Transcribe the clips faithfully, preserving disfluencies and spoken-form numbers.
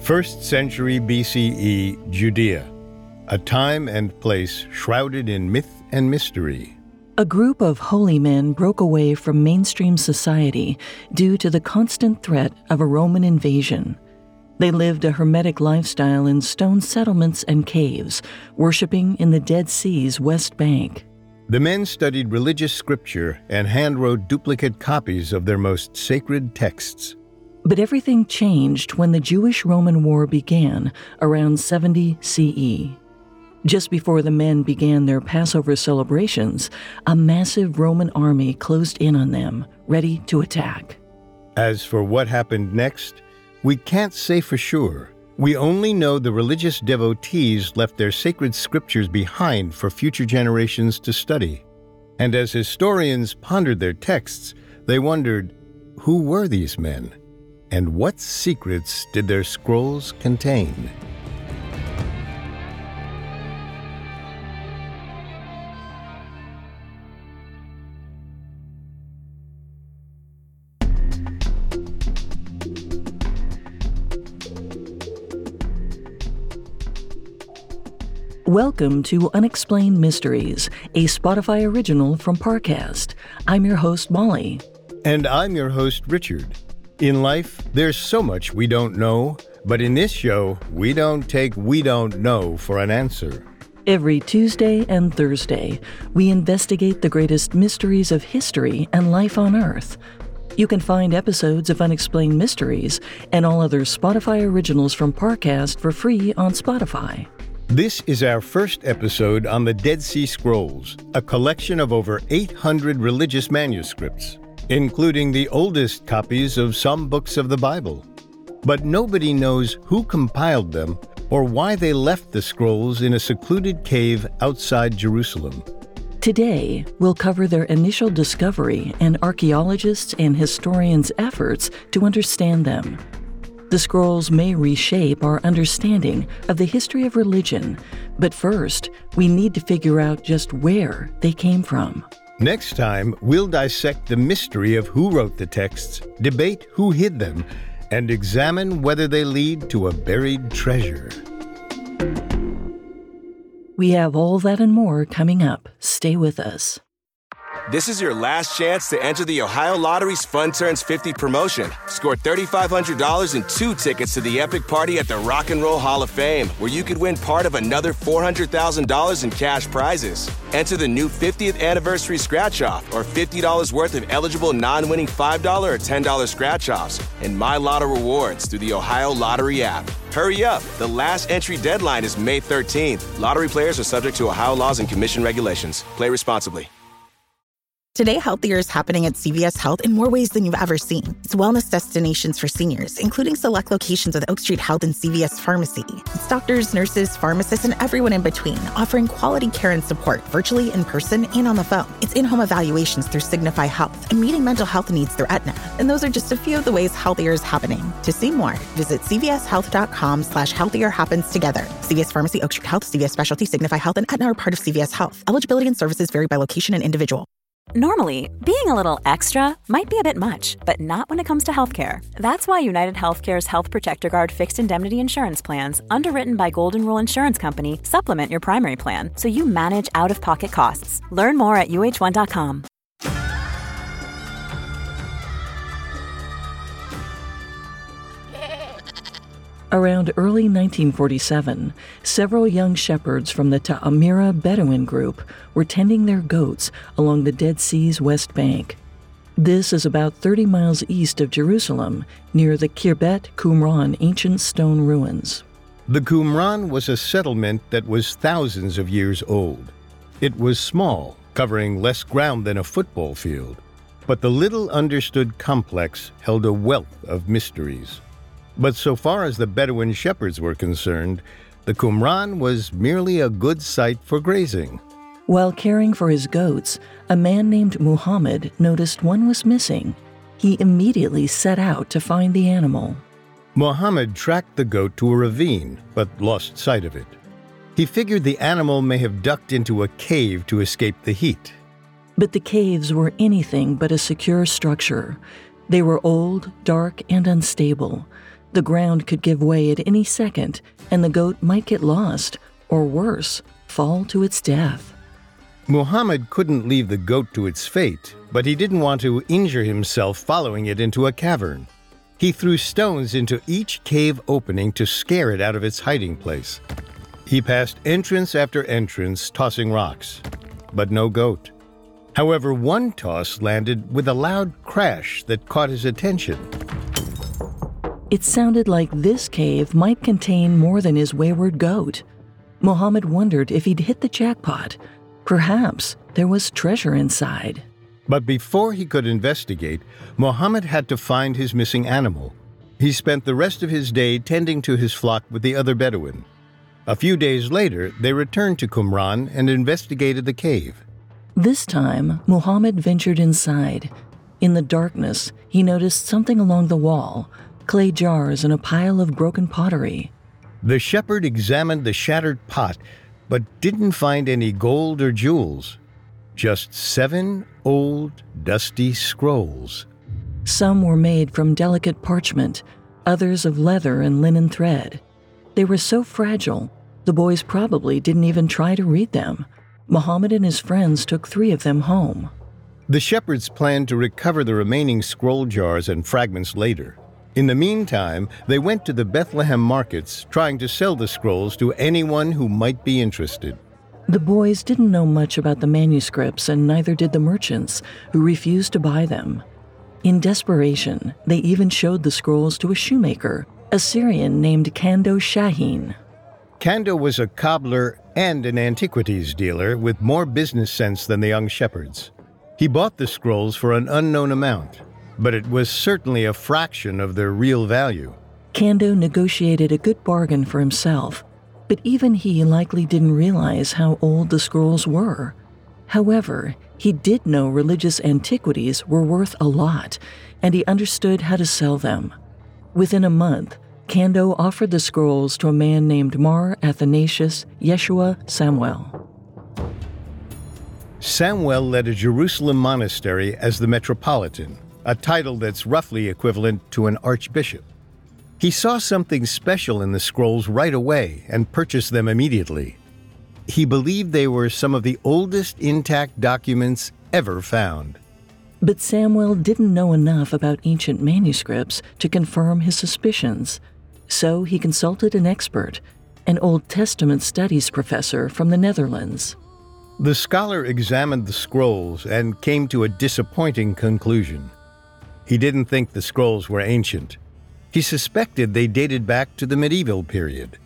First century B C E, Judea, a time and place shrouded in myth and mystery. A group of holy men broke away from mainstream society due to the constant threat of a Roman invasion. They lived a hermetic lifestyle in stone settlements and caves, worshiping in the Dead Sea's West Bank. The men studied religious scripture and hand-wrote duplicate copies of their most sacred texts. But everything changed when the Jewish-Roman War began around seventy C E. Just before the men began their Passover celebrations, a massive Roman army closed in on them, ready to attack. As for what happened next, we can't say for sure. We only know the religious devotees left their sacred scriptures behind for future generations to study. And as historians pondered their texts, they wondered, who were these men? And what secrets did their scrolls contain? Welcome to Unexplained Mysteries, a Spotify original from Parcast. I'm your host, Molly. And I'm your host, Richard. In life, there's so much we don't know, but in this show, we don't take we don't know for an answer. Every Tuesday and Thursday, we investigate the greatest mysteries of history and life on Earth. You can find episodes of Unexplained Mysteries and all other Spotify originals from Parcast for free on Spotify. This is our first episode on the Dead Sea Scrolls, a collection of over eight hundred religious manuscripts, including the oldest copies of some books of the Bible. But nobody knows who compiled them or why they left the scrolls in a secluded cave outside Jerusalem. Today, we'll cover their initial discovery and archaeologists' and historians' efforts to understand them. The scrolls may reshape our understanding of the history of religion, but first, we need to figure out just where they came from. Next time, we'll dissect the mystery of who wrote the texts, debate who hid them, and examine whether they lead to a buried treasure. We have all that and more coming up. Stay with us. This is your last chance to enter the Ohio Lottery's Fun Turns fifty promotion. Score three thousand five hundred dollars and two tickets to the epic party at the Rock and Roll Hall of Fame, where you could win part of another four hundred thousand dollars in cash prizes. Enter the new fiftieth anniversary scratch-off or fifty dollars worth of eligible non-winning five dollars or ten dollars scratch-offs and My Lotto rewards through the Ohio Lottery app. Hurry up! The last entry deadline is May thirteenth. Lottery players are subject to Ohio laws and commission regulations. Play responsibly. Today, healthier is happening at C V S Health in more ways than you've ever seen. It's wellness destinations for seniors, including select locations with Oak Street Health and C V S Pharmacy. It's doctors, nurses, pharmacists, and everyone in between, offering quality care and support virtually, in person, and on the phone. It's in-home evaluations through Signify Health and meeting mental health needs through Aetna. And those are just a few of the ways healthier is happening. To see more, visit cvshealth.com slash healthier happens together. C V S Pharmacy, Oak Street Health, C V S Specialty, Signify Health, and Aetna are part of C V S Health. Eligibility and services vary by location and individual. Normally, being a little extra might be a bit much, but not when it comes to healthcare. That's why United Healthcare's Health Protector Guard fixed indemnity insurance plans, underwritten by Golden Rule Insurance Company, supplement your primary plan so you manage out-of-pocket costs. Learn more at U H one dot com. Around early nineteen forty-seven, several young shepherds from the Ta'amira Bedouin group were tending their goats along the Dead Sea's West Bank. This is about thirty miles east of Jerusalem, near the Khirbet Qumran ancient stone ruins. The Qumran was a settlement that was thousands of years old. It was small, covering less ground than a football field, but the little understood complex held a wealth of mysteries. But so far as the Bedouin shepherds were concerned, the Qumran was merely a good site for grazing. While caring for his goats, a man named Muhammad noticed one was missing. He immediately set out to find the animal. Muhammad tracked the goat to a ravine, but lost sight of it. He figured the animal may have ducked into a cave to escape the heat. But the caves were anything but a secure structure. They were old, dark, and unstable. The ground could give way at any second, and the goat might get lost, or worse, fall to its death. Muhammad couldn't leave the goat to its fate, but he didn't want to injure himself following it into a cavern. He threw stones into each cave opening to scare it out of its hiding place. He passed entrance after entrance, tossing rocks, but no goat. However, one toss landed with a loud crash that caught his attention. It sounded like this cave might contain more than his wayward goat. Muhammad wondered if he'd hit the jackpot. Perhaps there was treasure inside. But before he could investigate, Muhammad had to find his missing animal. He spent the rest of his day tending to his flock with the other Bedouin. A few days later, they returned to Qumran and investigated the cave. This time, Muhammad ventured inside. In the darkness, he noticed something along the wall, clay jars and a pile of broken pottery. The shepherd examined the shattered pot, but didn't find any gold or jewels. Just seven old, dusty scrolls. Some were made from delicate parchment, others of leather and linen thread. They were so fragile, the boys probably didn't even try to read them. Muhammad and his friends took three of them home. The shepherds planned to recover the remaining scroll jars and fragments later. In the meantime, they went to the Bethlehem markets, trying to sell the scrolls to anyone who might be interested. The boys didn't know much about the manuscripts, and neither did the merchants, who refused to buy them. In desperation, they even showed the scrolls to a shoemaker, a Syrian named Kando Shaheen. Kando was a cobbler and an antiquities dealer with more business sense than the young shepherds. He bought the scrolls for an unknown amount, but it was certainly a fraction of their real value. Kando negotiated a good bargain for himself, but even he likely didn't realize how old the scrolls were. However, he did know religious antiquities were worth a lot, and he understood how to sell them. Within a month, Kando offered the scrolls to a man named Mar Athanasius Yeshua Samuel. Samuel led a Jerusalem monastery as the Metropolitan, a title that's roughly equivalent to an archbishop. He saw something special in the scrolls right away and purchased them immediately. He believed they were some of the oldest intact documents ever found. But Samuel didn't know enough about ancient manuscripts to confirm his suspicions. So he consulted an expert, an Old Testament studies professor from the Netherlands. The scholar examined the scrolls and came to a disappointing conclusion. He didn't think the scrolls were ancient. He suspected they dated back to the medieval period.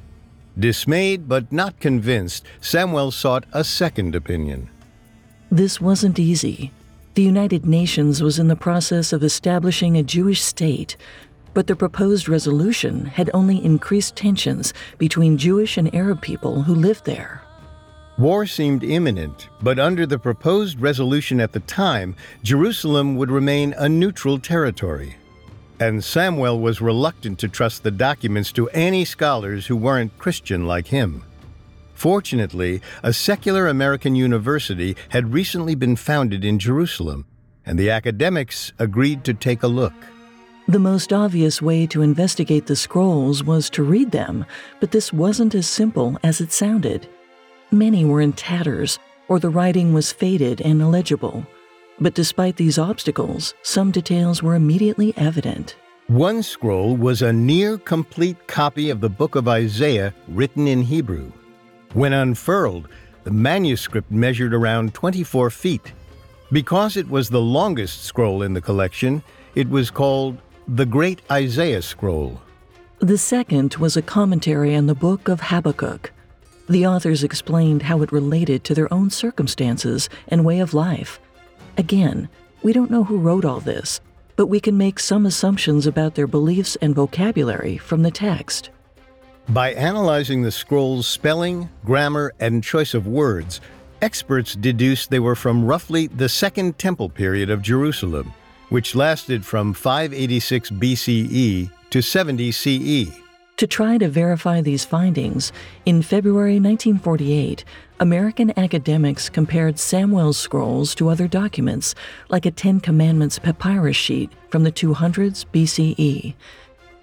Dismayed but not convinced, Samuel sought a second opinion. This wasn't easy. The United Nations was in the process of establishing a Jewish state, but the proposed resolution had only increased tensions between Jewish and Arab people who lived there. War seemed imminent, but under the proposed resolution at the time, Jerusalem would remain a neutral territory. And Samuel was reluctant to trust the documents to any scholars who weren't Christian like him. Fortunately, a secular American university had recently been founded in Jerusalem, and the academics agreed to take a look. The most obvious way to investigate the scrolls was to read them, but this wasn't as simple as it sounded. Many were in tatters, or the writing was faded and illegible. But despite these obstacles, some details were immediately evident. One scroll was a near-complete copy of the book of Isaiah written in Hebrew. When unfurled, the manuscript measured around twenty-four feet. Because it was the longest scroll in the collection, it was called the Great Isaiah Scroll. The second was a commentary on the book of Habakkuk. The authors explained how it related to their own circumstances and way of life. Again, we don't know who wrote all this, but we can make some assumptions about their beliefs and vocabulary from the text. By analyzing the scroll's spelling, grammar, and choice of words, experts deduced they were from roughly the Second Temple period of Jerusalem, which lasted from five eighty-six B C E to seventy C E. To try to verify these findings, in February nineteen forty-eight, American academics compared Samuel's scrolls to other documents, like a Ten Commandments papyrus sheet from the two hundreds B C E.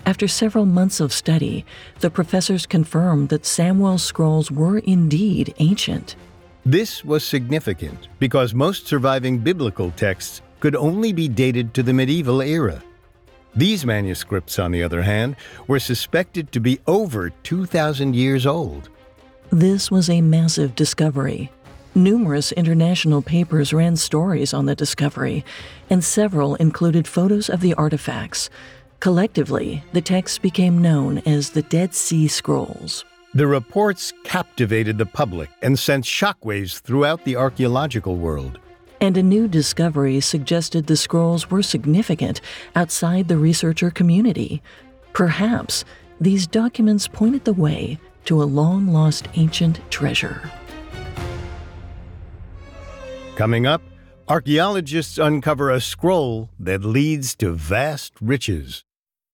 After several months of study, the professors confirmed that Samuel's scrolls were indeed ancient. This was significant because most surviving biblical texts could only be dated to the medieval era. These manuscripts, on the other hand, were suspected to be over two thousand years old. This was a massive discovery. Numerous international papers ran stories on the discovery, and several included photos of the artifacts. Collectively, the texts became known as the Dead Sea Scrolls. The reports captivated the public and sent shockwaves throughout the archaeological world. And a new discovery suggested the scrolls were significant outside the researcher community. Perhaps these documents pointed the way to a long-lost ancient treasure. Coming up, archaeologists uncover a scroll that leads to vast riches.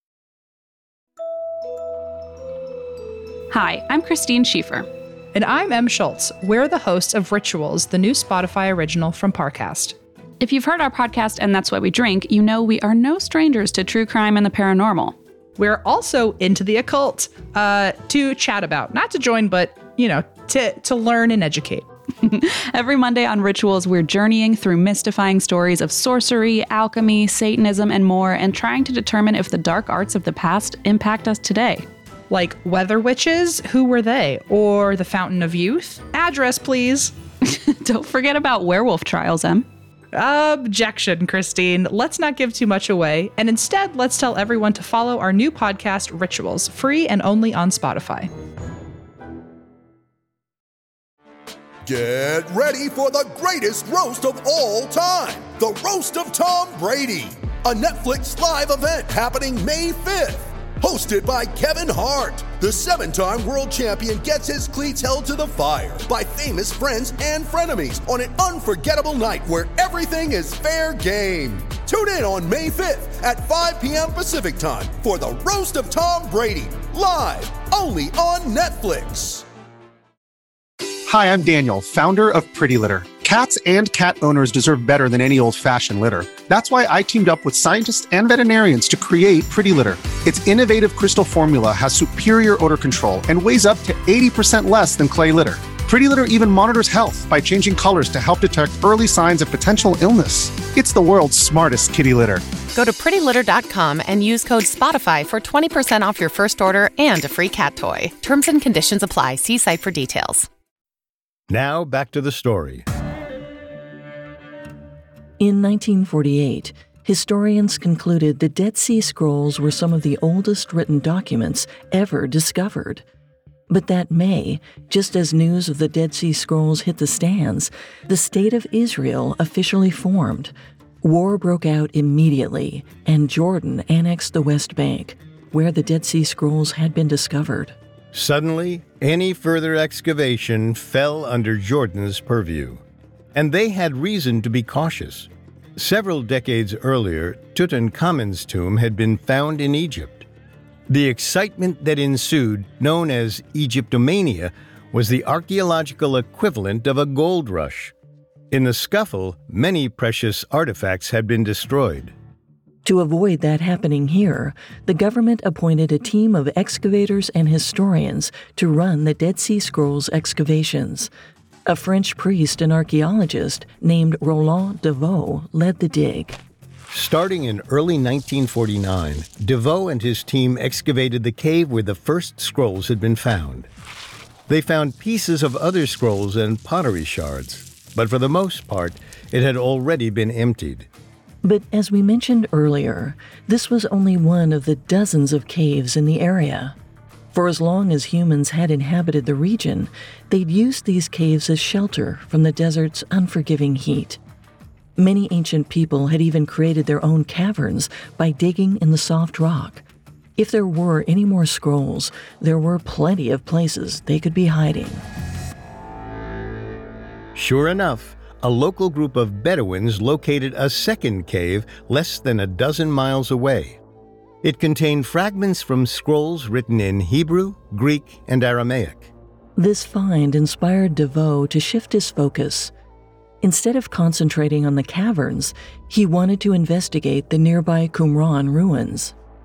Hi, I'm Christine Schieffer. And I'm Em Schultz. We're the hosts of Rituals, the new Spotify original from Parcast. If you've heard our podcast and That's What We Drink, you know we are no strangers to true crime and the paranormal. We're also into the occult, uh, to chat about, not to join, but, you know, to, to learn and educate. Every Monday on Rituals, we're journeying through mystifying stories of sorcery, alchemy, Satanism, and more, and trying to determine if the dark arts of the past impact us today. Like weather witches, who were they? Or the Fountain of Youth? Address, please. Don't forget about werewolf trials, Em. Objection, Christine. Let's not give too much away, and instead, let's tell everyone to follow our new podcast, Rituals, free and only on Spotify. Get ready for the greatest roast of all time, the Roast of Tom Brady, a Netflix live event happening May fifth. Hosted by Kevin Hart, the seven-time world champion gets his cleats held to the fire by famous friends and frenemies on an unforgettable night where everything is fair game. Tune in on May fifth at five p.m. Pacific time for the Roast of Tom Brady, live only on Netflix. Hi, I'm Daniel, founder of Pretty Litter. Cats and cat owners deserve better than any old-fashioned litter. That's why I teamed up with scientists and veterinarians to create Pretty Litter. Its innovative crystal formula has superior odor control and weighs up to eighty percent less than clay litter. Pretty Litter even monitors health by changing colors to help detect early signs of potential illness. It's the world's smartest kitty litter. Go to pretty litter dot com and use code SPOTIFY for twenty percent off your first order and a free cat toy. Terms and conditions apply. See site for details. Now back to the story. In nineteen forty-eight, historians concluded the Dead Sea Scrolls were some of the oldest written documents ever discovered. But that May, just as news of the Dead Sea Scrolls hit the stands, the State of Israel officially formed. War broke out immediately, and Jordan annexed the West Bank, where the Dead Sea Scrolls had been discovered. Suddenly, any further excavation fell under Jordan's purview. And they had reason to be cautious. Several decades earlier, Tutankhamun's tomb had been found in Egypt. The excitement that ensued, known as Egyptomania, was the archaeological equivalent of a gold rush. In the scuffle, many precious artifacts had been destroyed. To avoid that happening here, the government appointed a team of excavators and historians to run the Dead Sea Scrolls excavations. A French priest and archaeologist named Roland Deveau led the dig. Starting in early nineteen forty-nine, Deveau and his team excavated the cave where the first scrolls had been found. They found pieces of other scrolls and pottery shards, but for the most part, it had already been emptied. But as we mentioned earlier, this was only one of the dozens of caves in the area. For as long as humans had inhabited the region, they'd used these caves as shelter from the desert's unforgiving heat. Many ancient people had even created their own caverns by digging in the soft rock. If there were any more scrolls, there were plenty of places they could be hiding. Sure enough, a local group of Bedouins located a second cave less than a dozen miles away. It contained fragments from scrolls written in Hebrew, Greek, and Aramaic. This find inspired Deveau to shift his focus. Instead of concentrating on the caverns, he wanted to investigate the nearby Qumran ruins.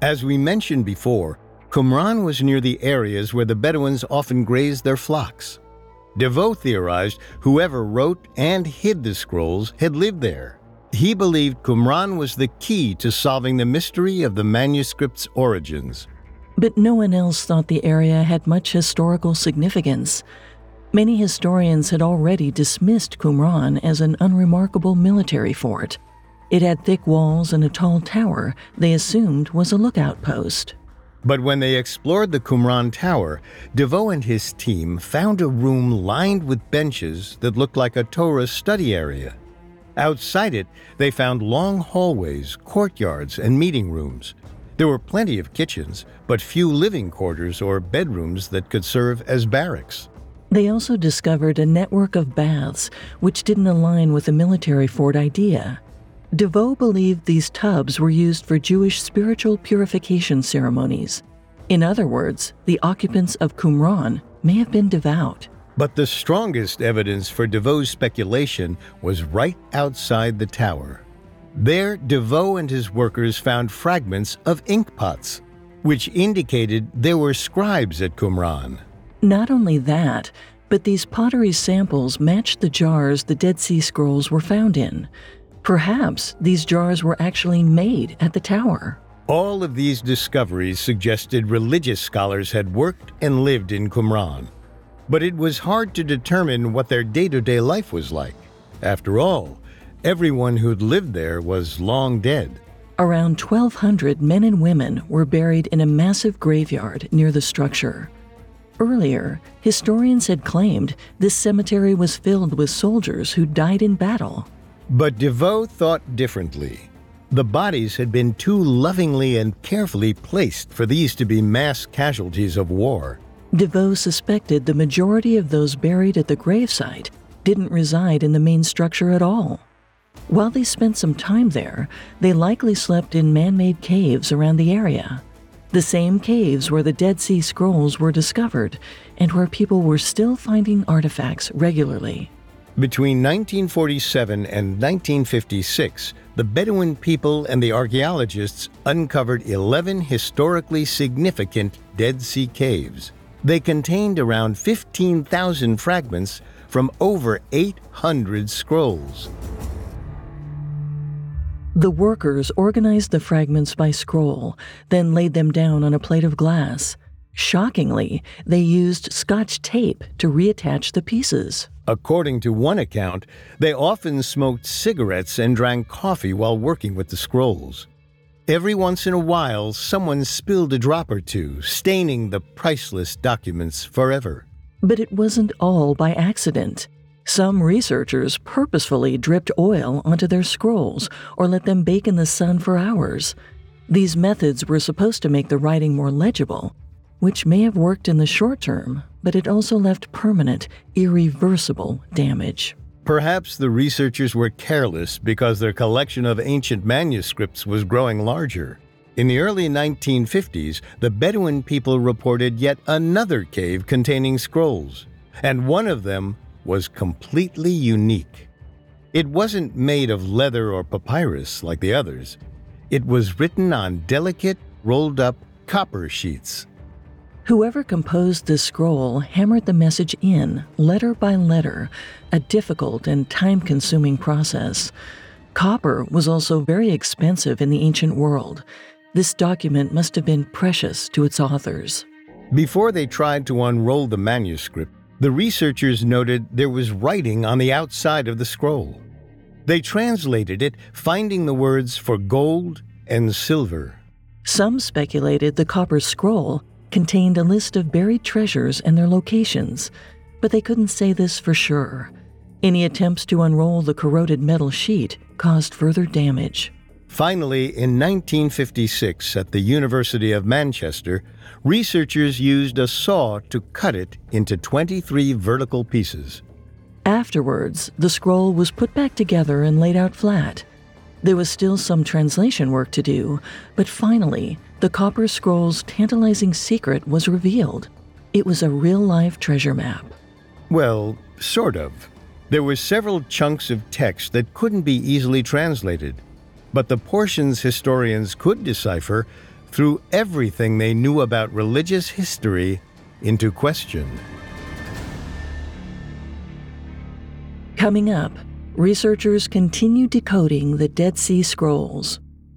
As we mentioned before, Qumran was near the areas where the Bedouins often grazed their flocks. DeVoe theorized whoever wrote and hid the scrolls had lived there. He believed Qumran was the key to solving the mystery of the manuscript's origins. But no one else thought the area had much historical significance. Many historians had already dismissed Qumran as an unremarkable military fort. It had thick walls and a tall tower they assumed was a lookout post. But when they explored the Qumran Tower, DeVoe and his team found a room lined with benches that looked like a Torah study area. Outside it, they found long hallways, courtyards, and meeting rooms. There were plenty of kitchens, but few living quarters or bedrooms that could serve as barracks. They also discovered a network of baths, which didn't align with the military fort idea. DeVoe believed these tubs were used for Jewish spiritual purification ceremonies. In other words, the occupants of Qumran may have been devout. But the strongest evidence for DeVoe's speculation was right outside the tower. There, DeVoe and his workers found fragments of ink pots, which indicated there were scribes at Qumran. Not only that, but these pottery samples matched the jars the Dead Sea Scrolls were found in. Perhaps these jars were actually made at the tower. All of these discoveries suggested religious scholars had worked and lived in Qumran. But it was hard to determine what their day-to-day life was like. After all, everyone who'd lived there was long dead. Around twelve hundred men and women were buried in a massive graveyard near the structure. Earlier, historians had claimed this cemetery was filled with soldiers who died in battle. But DeVoe thought differently. The bodies had been too lovingly and carefully placed for these to be mass casualties of war. DeVoe suspected the majority of those buried at the gravesite didn't reside in the main structure at all. While they spent some time there, they likely slept in man-made caves around the area. The same caves where the Dead Sea Scrolls were discovered and where people were still finding artifacts regularly. Between nineteen forty-seven and nineteen fifty-six, the Bedouin people and the archaeologists uncovered eleven historically significant Dead Sea caves. They contained around fifteen thousand fragments from over eight hundred scrolls. The workers organized the fragments by scroll, then laid them down on a plate of glass. Shockingly, they used Scotch tape to reattach the pieces. According to one account, they often smoked cigarettes and drank coffee while working with the scrolls. Every once in a while, someone spilled a drop or two, staining the priceless documents forever. But it wasn't all by accident. Some researchers purposefully dripped oil onto their scrolls or let them bake in the sun for hours. These methods were supposed to make the writing more legible, which may have worked in the short term, but it also left permanent, irreversible damage. Perhaps the researchers were careless because their collection of ancient manuscripts was growing larger. In the early nineteen fifties, the Bedouin people reported yet another cave containing scrolls, and one of them was completely unique. It wasn't made of leather or papyrus like the others. It was written on delicate, rolled-up copper sheets. Whoever composed this scroll hammered the message in, letter by letter, a difficult and time-consuming process. Copper was also very expensive in the ancient world. This document must have been precious to its authors. Before they tried to unroll the manuscript, the researchers noted there was writing on the outside of the scroll. They translated it, finding the words for gold and silver. Some speculated the copper scroll contained a list of buried treasures and their locations, but they couldn't say this for sure. Any attempts to unroll the corroded metal sheet caused further damage. Finally, in nineteen fifty-six, at the University of Manchester, researchers used a saw to cut it into twenty-three vertical pieces. Afterwards, the scroll was put back together and laid out flat. There was still some translation work to do, but finally, the copper scroll's tantalizing secret was revealed. It was a real-life treasure map. Well, sort of. There were several chunks of text that couldn't be easily translated, but the portions historians could decipher threw everything they knew about religious history into question. Coming up, researchers continue decoding the Dead Sea Scrolls.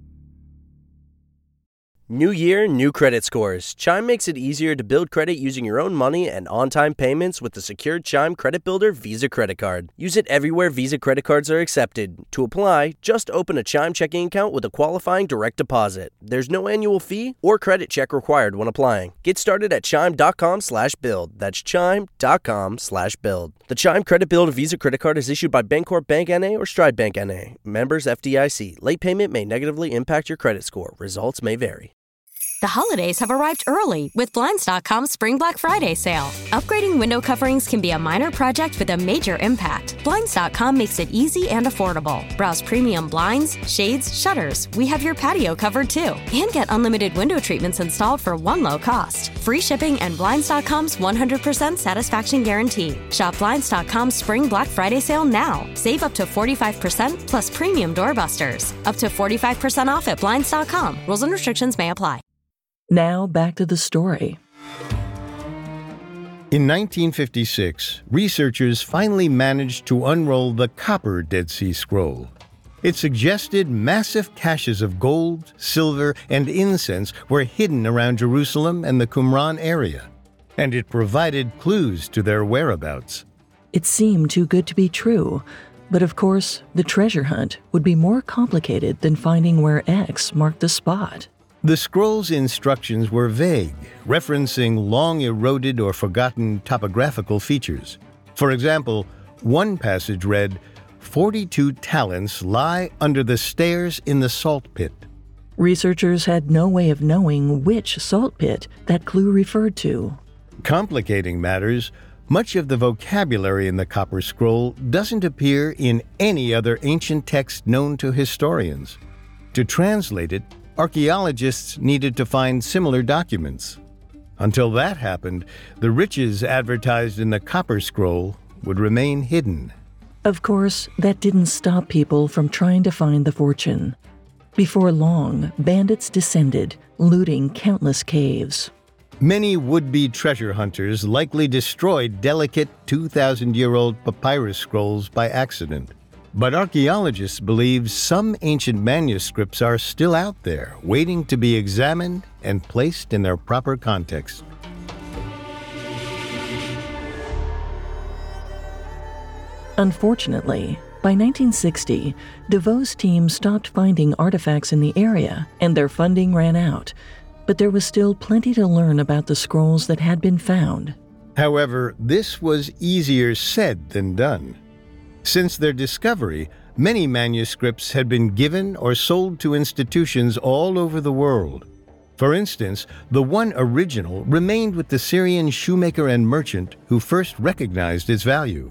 New year, new credit scores. Chime makes it easier to build credit using your own money and on-time payments with the secured Chime Credit Builder Visa Credit Card. Use it everywhere Visa credit cards are accepted. To apply, just open a Chime checking account with a qualifying direct deposit. There's no annual fee or credit check required when applying. Get started at chime.com slash build. That's chime.com slash build. The Chime Credit Builder Visa Credit Card is issued by Bancorp Bank N A or Stride Bank N A. Members F D I C. Late payment may negatively impact your credit score. Results may vary. The holidays have arrived early with Blinds dot com's Spring Black Friday sale. Upgrading window coverings can be a minor project with a major impact. Blinds dot com makes it easy and affordable. Browse premium blinds, shades, shutters. We have your patio covered too. And get unlimited window treatments installed for one low cost. Free shipping and Blinds dot com's one hundred percent satisfaction guarantee. Shop Blinds dot com's Spring Black Friday sale now. Save up to forty-five percent plus premium doorbusters. Up to forty-five percent off at Blinds dot com. Rules and restrictions may apply. Now back to the story. In nineteen fifty-six, researchers finally managed to unroll the Copper Dead Sea Scroll. It suggested massive caches of gold, silver, and incense were hidden around Jerusalem and the Qumran area, and it provided clues to their whereabouts. It seemed too good to be true, but of course, the treasure hunt would be more complicated than finding where X marked the spot. The scroll's instructions were vague, referencing long-eroded or forgotten topographical features. For example, one passage read, forty-two talents lie under the stairs in the salt pit. Researchers had no way of knowing which salt pit that clue referred to. Complicating matters, much of the vocabulary in the Copper Scroll doesn't appear in any other ancient text known to historians. To translate it, archaeologists needed to find similar documents. Until that happened, the riches advertised in the Copper Scroll would remain hidden. Of course, that didn't stop people from trying to find the fortune. Before long, bandits descended, looting countless caves. Many would-be treasure hunters likely destroyed delicate two thousand year old papyrus scrolls by accident. But archaeologists believe some ancient manuscripts are still out there, waiting to be examined and placed in their proper context. Unfortunately, by nineteen sixty, DeVoe's team stopped finding artifacts in the area and their funding ran out, but there was still plenty to learn about the scrolls that had been found. However, this was easier said than done. Since their discovery, many manuscripts had been given or sold to institutions all over the world. For instance, the one original remained with the Syrian shoemaker and merchant who first recognized its value,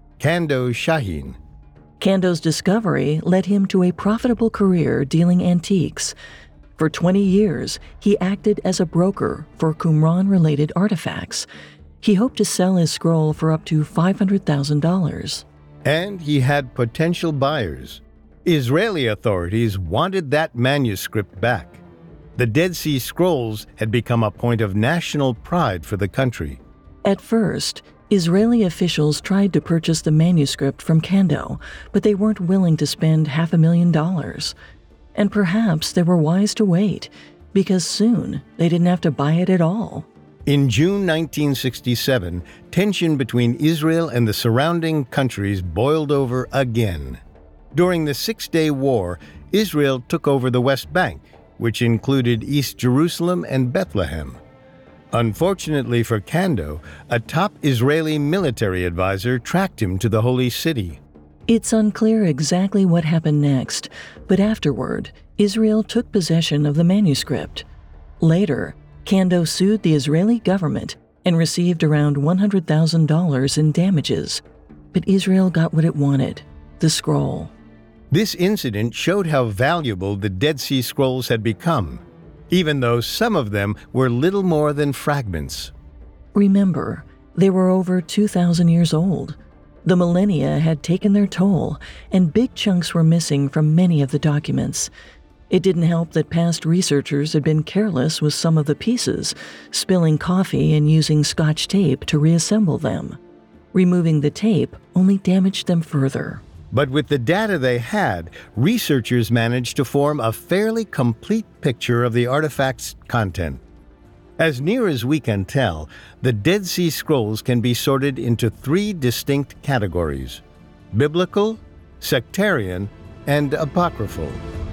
Kando Shahin. Kando's discovery led him to a profitable career dealing antiques. For twenty years, he acted as a broker for Qumran-related artifacts. He hoped to sell his scroll for up to five hundred thousand dollars. And he had potential buyers. Israeli authorities wanted that manuscript back. The Dead Sea Scrolls had become a point of national pride for the country. At first, Israeli officials tried to purchase the manuscript from Kando, but they weren't willing to spend half a million dollars. And perhaps they were wise to wait, because soon they didn't have to buy it at all. In June nineteen sixty-seven, tension between Israel and the surrounding countries boiled over again. During the Six-Day War, Israel took over the West Bank, which included East Jerusalem and Bethlehem. Unfortunately for Kando, a top Israeli military advisor tracked him to the Holy City. It's unclear exactly what happened next, but afterward, Israel took possession of the manuscript. Later, Kando sued the Israeli government and received around one hundred thousand dollars in damages. But Israel got what it wanted, the scroll. This incident showed how valuable the Dead Sea Scrolls had become, even though some of them were little more than fragments. Remember, they were over two thousand years old. The millennia had taken their toll, and big chunks were missing from many of the documents. It didn't help that past researchers had been careless with some of the pieces, spilling coffee and using Scotch tape to reassemble them. Removing the tape only damaged them further. But with the data they had, researchers managed to form a fairly complete picture of the artifact's content. As near as we can tell, the Dead Sea Scrolls can be sorted into three distinct categories: biblical, sectarian, and apocryphal.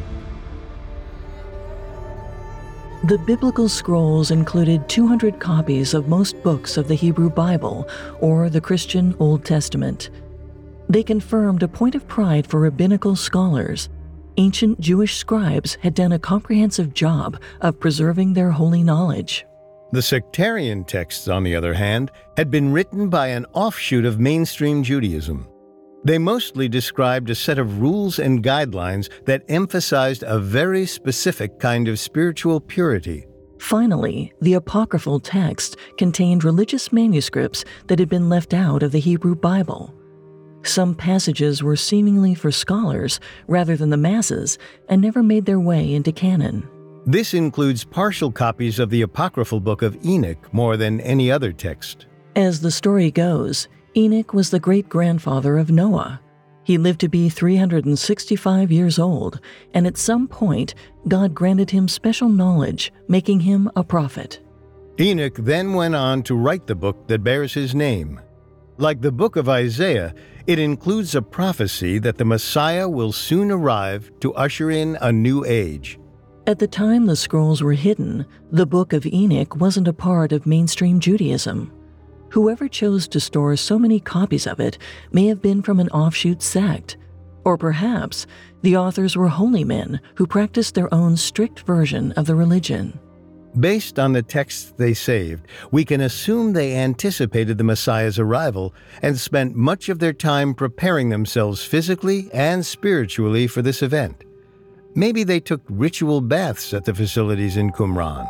The biblical scrolls included two hundred copies of most books of the Hebrew Bible, or the Christian Old Testament. They confirmed a point of pride for rabbinical scholars. Ancient Jewish scribes had done a comprehensive job of preserving their holy knowledge. The sectarian texts, on the other hand, had been written by an offshoot of mainstream Judaism. They mostly described a set of rules and guidelines that emphasized a very specific kind of spiritual purity. Finally, the apocryphal text contained religious manuscripts that had been left out of the Hebrew Bible. Some passages were seemingly for scholars rather than the masses and never made their way into canon. This includes partial copies of the apocryphal book of Enoch more than any other text. As the story goes, Enoch was the great-grandfather of Noah. He lived to be three hundred sixty-five years old, and at some point, God granted him special knowledge, making him a prophet. Enoch then went on to write the book that bears his name. Like the book of Isaiah, it includes a prophecy that the Messiah will soon arrive to usher in a new age. At the time the scrolls were hidden, the Book of Enoch wasn't a part of mainstream Judaism. Whoever chose to store so many copies of it may have been from an offshoot sect. Or perhaps the authors were holy men who practiced their own strict version of the religion. Based on the texts they saved, we can assume they anticipated the Messiah's arrival and spent much of their time preparing themselves physically and spiritually for this event. Maybe they took ritual baths at the facilities in Qumran.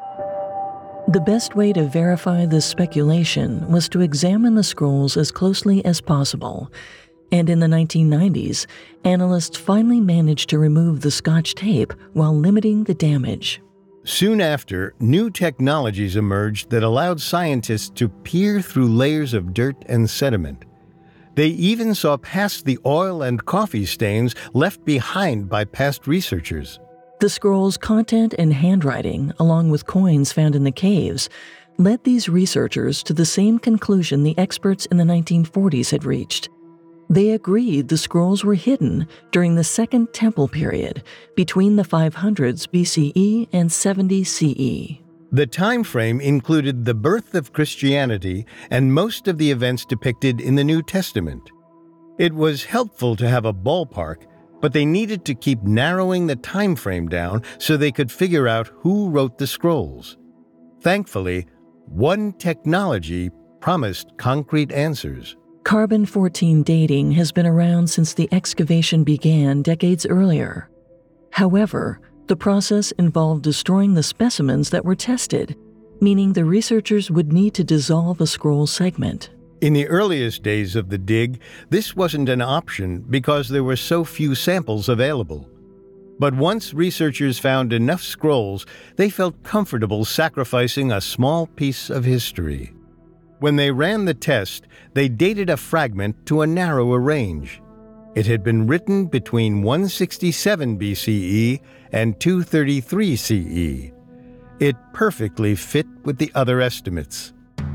The best way to verify this speculation was to examine the scrolls as closely as possible, and in the nineteen nineties, analysts finally managed to remove the Scotch tape while limiting the damage. Soon after, new technologies emerged that allowed scientists to peer through layers of dirt and sediment. They even saw past the oil and coffee stains left behind by past researchers. The scroll's content and handwriting, along with coins found in the caves, led these researchers to the same conclusion the experts in the nineteen forties had reached. They agreed the scrolls were hidden during the Second Temple period, between the five hundreds B C E and seventy C E. The time frame included the birth of Christianity and most of the events depicted in the New Testament. It was helpful to have a ballpark, but they needed to keep narrowing the time frame down so they could figure out who wrote the scrolls. Thankfully, one technology promised concrete answers. Carbon fourteen dating has been around since the excavation began decades earlier. However, the process involved destroying the specimens that were tested, meaning the researchers would need to dissolve a scroll segment. In the earliest days of the dig, this wasn't an option because there were so few samples available. But once researchers found enough scrolls, they felt comfortable sacrificing a small piece of history. When they ran the test, they dated a fragment to a narrower range. It had been written between one sixty-seven B C E and two thirty-three C E. It perfectly fit with the other estimates.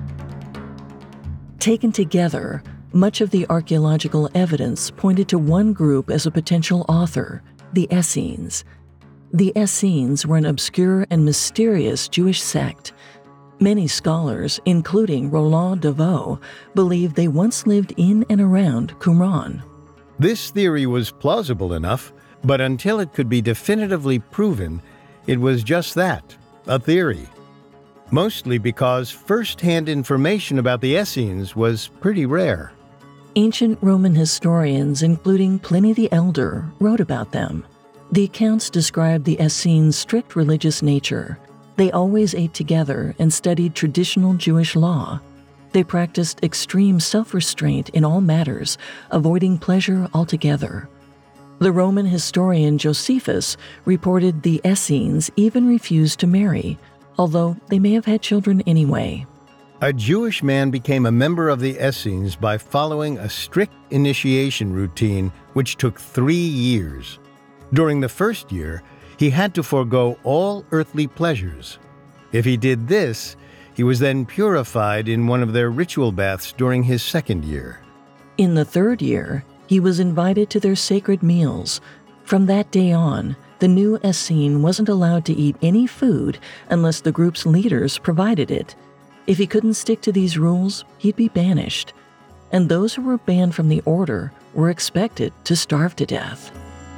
Taken together, much of the archaeological evidence pointed to one group as a potential author, the Essenes. The Essenes were an obscure and mysterious Jewish sect. Many scholars, including Roland Devaux, believe they once lived in and around Qumran. This theory was plausible enough, but until it could be definitively proven, it was just that, a theory. Mostly because first-hand information about the Essenes was pretty rare. Ancient Roman historians, including Pliny the Elder, wrote about them. The accounts describe the Essenes' strict religious nature. They always ate together and studied traditional Jewish law. They practiced extreme self-restraint in all matters, avoiding pleasure altogether. The Roman historian Josephus reported the Essenes even refused to marry, although they may have had children anyway. A Jewish man became a member of the Essenes by following a strict initiation routine which took three years. During the first year, he had to forego all earthly pleasures. If he did this, he was then purified in one of their ritual baths during his second year. In the third year, he was invited to their sacred meals. From that day on, the new Essene wasn't allowed to eat any food unless the group's leaders provided it. If he couldn't stick to these rules, he'd be banished. And those who were banned from the order were expected to starve to death.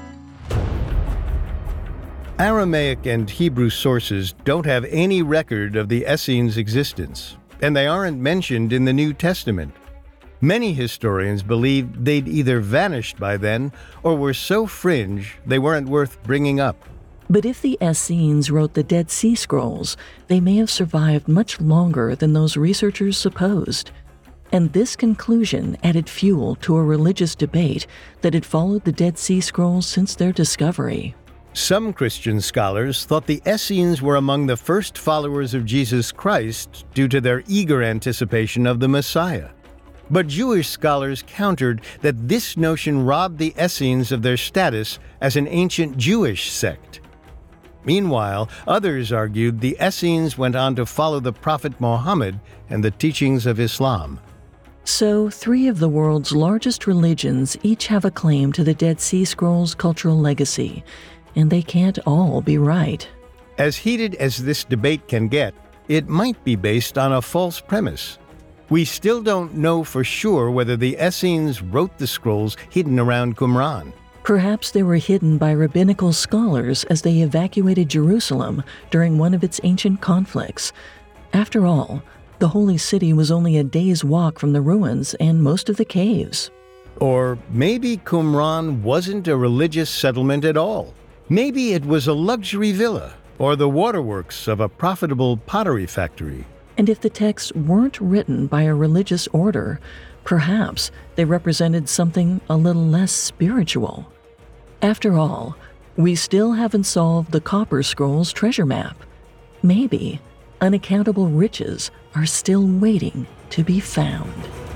Aramaic and Hebrew sources don't have any record of the Essenes' existence, and they aren't mentioned in the New Testament. Many historians believe they'd either vanished by then or were so fringe they weren't worth bringing up. But if the Essenes wrote the Dead Sea Scrolls, they may have survived much longer than those researchers supposed. And this conclusion added fuel to a religious debate that had followed the Dead Sea Scrolls since their discovery. Some Christian scholars thought the Essenes were among the first followers of Jesus Christ due to their eager anticipation of the Messiah. But Jewish scholars countered that this notion robbed the Essenes of their status as an ancient Jewish sect. Meanwhile, others argued the Essenes went on to follow the Prophet Muhammad and the teachings of Islam. So, three of the world's largest religions each have a claim to the Dead Sea Scrolls' cultural legacy, and they can't all be right. As heated as this debate can get, it might be based on a false premise. We still don't know for sure whether the Essenes wrote the scrolls hidden around Qumran. Perhaps they were hidden by rabbinical scholars as they evacuated Jerusalem during one of its ancient conflicts. After all, the Holy City was only a day's walk from the ruins and most of the caves. Or maybe Qumran wasn't a religious settlement at all. Maybe it was a luxury villa or the waterworks of a profitable pottery factory. And if the texts weren't written by a religious order, perhaps they represented something a little less spiritual. After all, we still haven't solved the Copper Scrolls treasure map. Maybe unaccountable riches are still waiting to be found.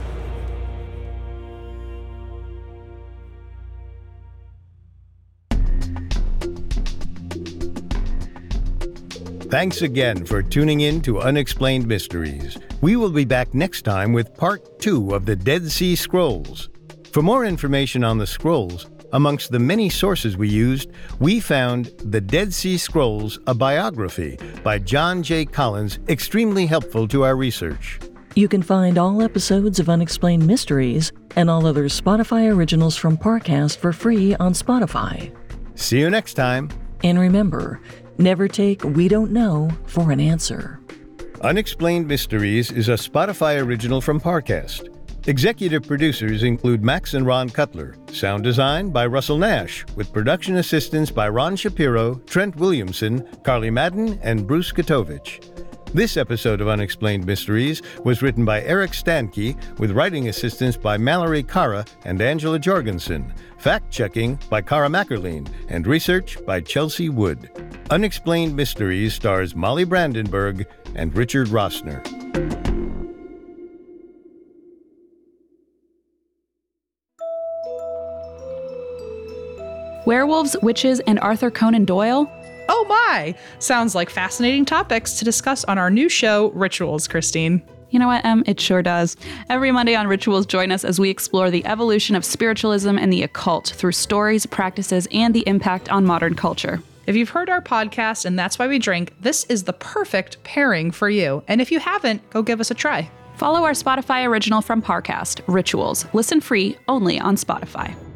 Thanks again for tuning in to Unexplained Mysteries. We will be back next time with part two of the Dead Sea Scrolls. For more information on the scrolls, amongst the many sources we used, we found The Dead Sea Scrolls, a Biography by John J. Collins, extremely helpful to our research. You can find all episodes of Unexplained Mysteries and all other Spotify originals from Parcast for free on Spotify. See you next time. And remember, never take "we don't know" for an answer. Unexplained Mysteries is a Spotify original from Parcast. Executive producers include Max and Ron Cutler. Sound design by Russell Nash, with production assistance by Ron Shapiro, Trent Williamson, Carly Madden, and Bruce Katovich. This episode of Unexplained Mysteries was written by Eric Stanke, with writing assistance by Mallory Cara and Angela Jorgensen, fact-checking by Cara Mackerline, and research by Chelsea Wood. Unexplained Mysteries stars Molly Brandenburg and Richard Rossner. Werewolves, witches, and Arthur Conan Doyle? Oh my! Sounds like fascinating topics to discuss on our new show, Rituals, Christine. You know what, Em? It sure does. Every Monday on Rituals, join us as we explore the evolution of spiritualism and the occult through stories, practices, and the impact on modern culture. If you've heard our podcast and That's Why We Drink, this is the perfect pairing for you. And if you haven't, go give us a try. Follow our Spotify original from Parcast, Rituals. Listen free only on Spotify.